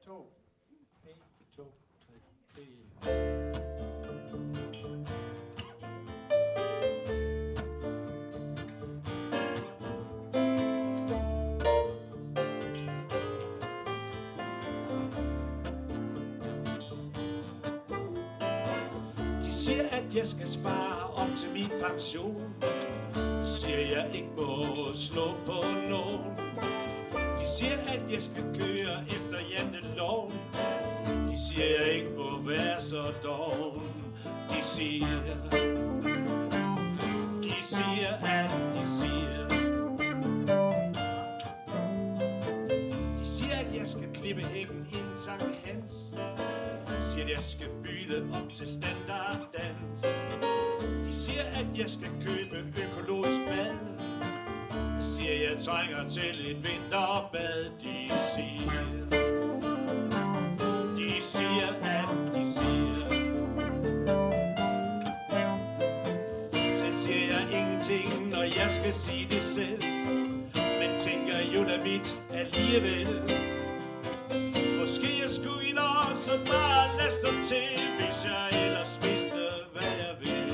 2, 1, 2, 3, 4. De siger, at jeg skal spare op til min pension. Siger jeg ikke må slå på nogen. De siger, at jeg skal køre efter janteloven. De siger, at jeg ikke må være så doven. De siger, at jeg skal klippe hækken ind Sankt Hans. Siger, at jeg skal byde op til standarddans. De siger, at jeg skal købe økologisk mad. Siger, at jeg trænger til et vinterbad. De siger, Selv siger jeg ingenting, når jeg skal sige det selv. Men tænker jo da mit alligevel. Måske jeg skulle ind og så bare lade sig til, hvis jeg ellers vidste, hvad jeg vil.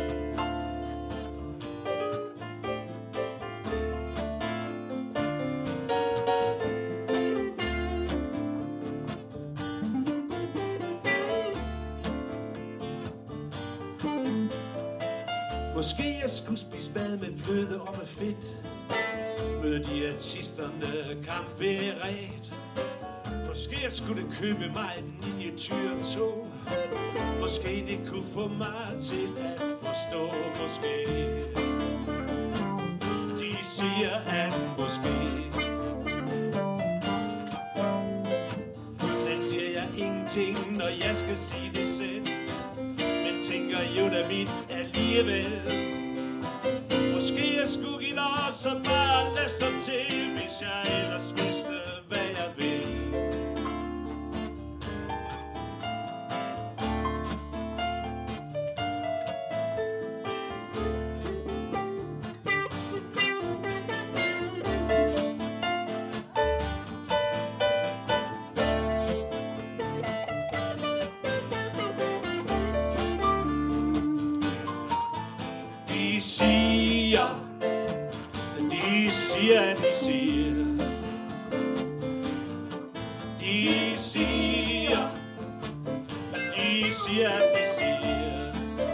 Måske jeg skulle spise mad med fløde og med fedt. Møde de artisterne kamperet. Måske jeg skulle købe mig en miniatyrtog. Måske det kunne få mig til at forstå. Måske de siger, at måske. Selv siger jeg ingenting, når jeg skal sige det selv. Men tænker jo da mit alligevel. Måske jeg skulle give dig så bare lade sig til, hvis jeg ellers vidste, hvad jeg vil. De siger, de siger, de siger.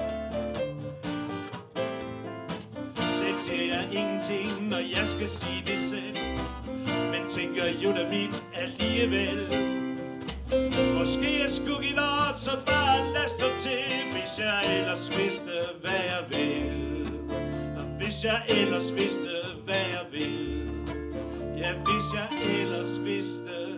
Selv siger jeg ingenting, når jeg skal sige det selv. Men tænker jo da mit alligevel. Måske jeg skulle give dig så bare lade stå til, hvis jeg ellers vidste, hvad jeg vil. Og hvis jeg ellers vidste, hvad jeg vil. Ja, hvis jeg ellers vidste,